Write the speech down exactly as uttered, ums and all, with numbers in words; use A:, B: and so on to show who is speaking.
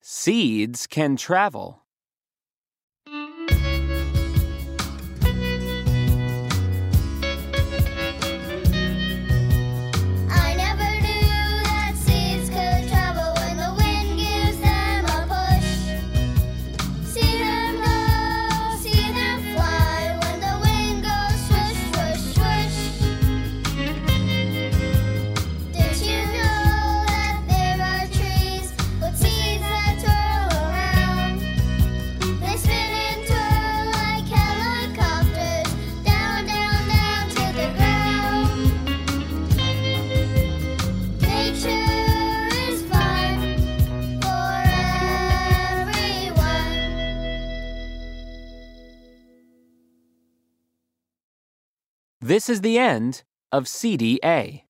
A: Seeds can travel.
B: I never knew that seeds could travel when the wind gives them a push. See them go, see them fly when the wind goes swoosh, swoosh, swoosh. Did you know that there are trees with seeds that twirl around? They spin and twirl like helicopters, down, down, down to the ground. Nature is fun for everyone.
A: This is the end of C D A.